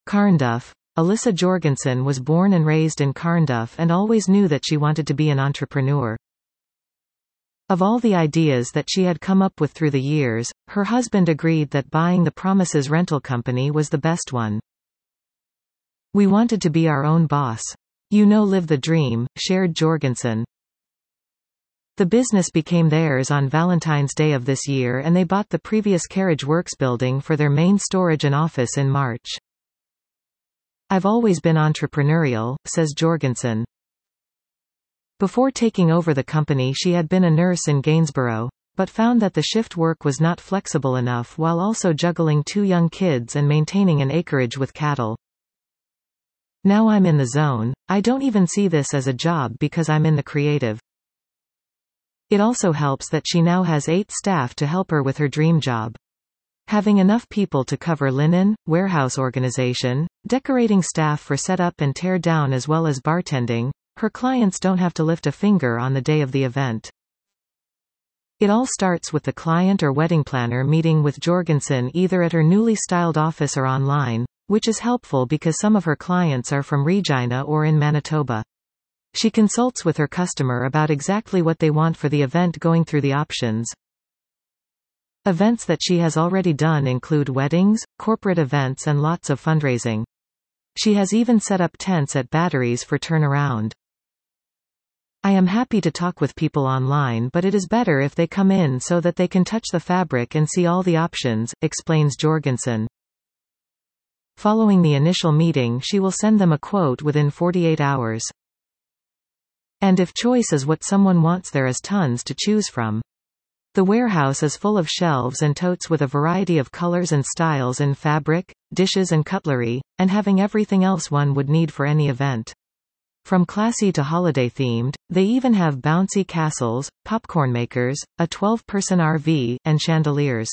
Carnduff. Alyssa Jorgensen was born and raised in Carnduff and always knew that she wanted to be an entrepreneur. Of all the ideas that she had come up with through the years, her husband agreed that buying the Promises rental company was the best one. "We wanted to be our own boss. Live the dream," shared Jorgensen. The business became theirs on Valentine's Day of this year, and they bought the previous Carriage Works building for their main storage and office in March. "I've always been entrepreneurial," says Jorgensen. Before taking over the company, she had been a nurse in Gainsborough, but found that the shift work was not flexible enough while also juggling 2 young kids and maintaining an acreage with cattle. "Now I'm in the zone. I don't even see this as a job because I'm in the creative." It also helps that she now has 8 staff to help her with her dream job. Having enough people to cover linen, warehouse organization, decorating staff for setup and tear down, as well as bartending, her clients don't have to lift a finger on the day of the event. It all starts with the client or wedding planner meeting with Jorgensen either at her newly styled office or online, which is helpful because some of her clients are from Regina or in Manitoba. She consults with her customer about exactly what they want for the event, going through the options. Events that she has already done include weddings, corporate events, and lots of fundraising. She has even set up tents at Batteries for turnaround. "I am happy to talk with people online, but it is better if they come in so that they can touch the fabric and see all the options," explains Jorgensen. Following the initial meeting, she will send them a quote within 48 hours. And if choice is what someone wants, there is tons to choose from. The warehouse is full of shelves and totes with a variety of colors and styles in fabric, dishes and cutlery, and having everything else one would need for any event. From classy to holiday themed, they even have bouncy castles, popcorn makers, a 12-person RV, and chandeliers.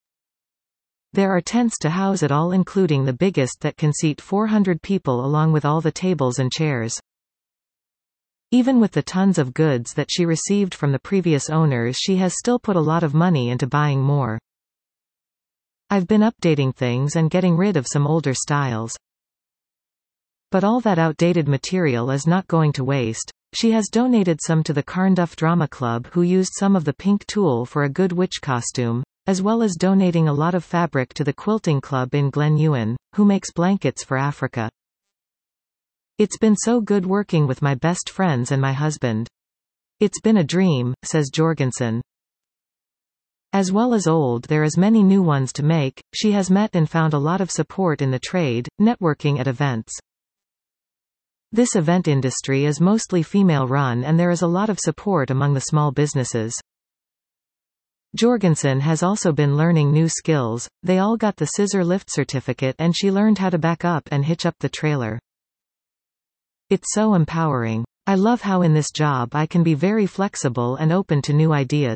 There are tents to house it all, including the biggest that can seat 400 people, along with all the tables and chairs. Even with the tons of goods that she received from the previous owners, she has still put a lot of money into buying more. "I've been updating things and getting rid of some older styles. But all that outdated material is not going to waste." She has donated some to the Carnduff Drama Club, who used some of the pink tulle for a good witch costume, as well as donating a lot of fabric to the Quilting Club in Glen Ewan, who makes blankets for Africa. "It's been so good working with my best friends and my husband. It's been a dream," says Jorgensen. As well as old, there is many new ones to make. She has met and found a lot of support in the trade, networking at events. This event industry is mostly female-run, and there is a lot of support among the small businesses. Jorgensen has also been learning new skills. They all got the scissor lift certificate, and she learned how to back up and hitch up the trailer. "It's so empowering. I love how in this job I can be very flexible and open to new ideas."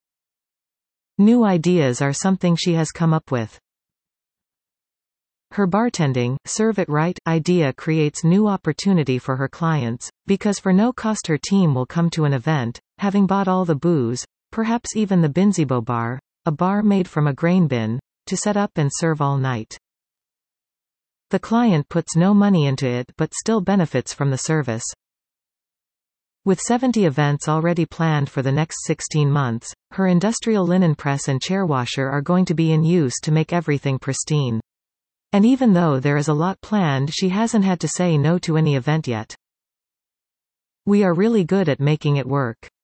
New ideas are something she has come up with. Her bartending, serve it right, idea creates new opportunity for her clients, because for no cost her team will come to an event, having bought all the booze, perhaps even the Binzibo bar, a bar made from a grain bin, to set up and serve all night. The client puts no money into it but still benefits from the service. With 70 events already planned for the next 16 months, her industrial linen press and chair washer are going to be in use to make everything pristine. And even though there is a lot planned, she hasn't had to say no to any event yet. "We are really good at making it work.